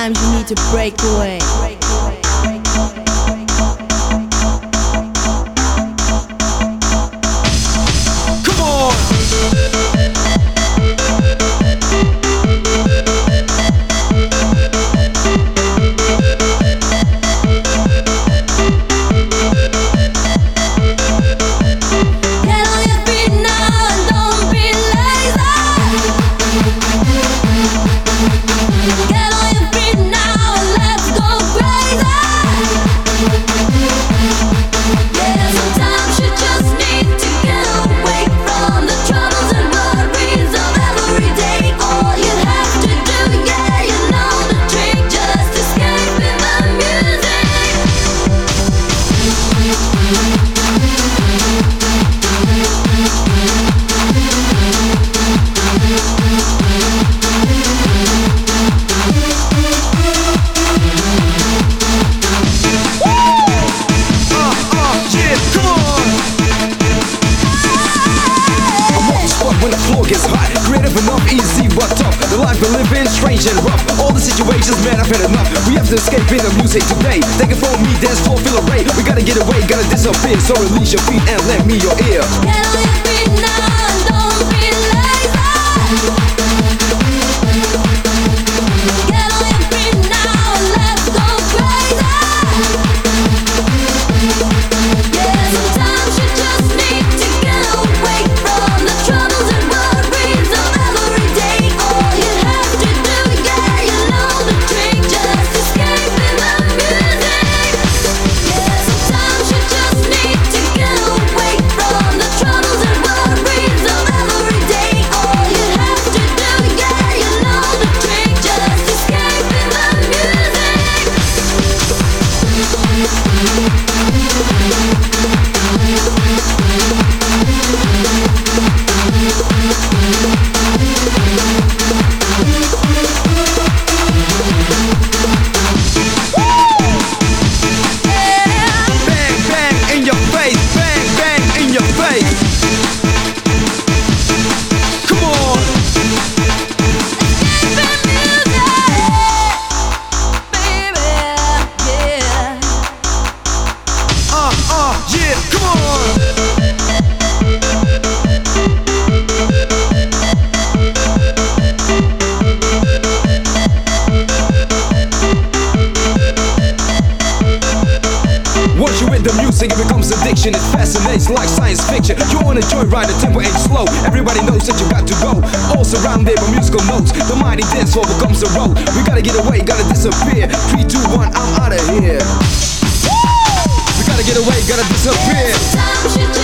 sometimes you need to break away. Come on! Gets hot, creative enough, easy but tough. The life we live in, strange and rough. All the situations, man, I've had enough. We have to escape in the music today. Take it from me, dance floor, feel a ray. We gotta get away, gotta disappear. So release your feet and lend me your ear. Get on your feet now and don't be lazy. Get on your feet now and let's go crazy. Yeah, sometimes you just need to get away from the troubles and worries of every day. All you have to do, yeah, you know the trick, just escape in the music. Yeah, sometimes you just need to get away from the troubles and worries of every day. All you have to do, yeah, you know the trick, just escape in the music. Bang, bang in your face, bang, bang in your face. Come on! Escape in music, baby, yeah. Yeah, come on! Once you in the music, it becomes addiction. It fascinates like science fiction. You wanna joyride, the tempo ain't slow. Everybody knows that you got to go. All surrounded by musical notes. The mighty dance floor becomes a road. We gotta get away, gotta disappear. 3, 2, 1, I'm outta here. We gotta get away, gotta disappear. Sometimes you just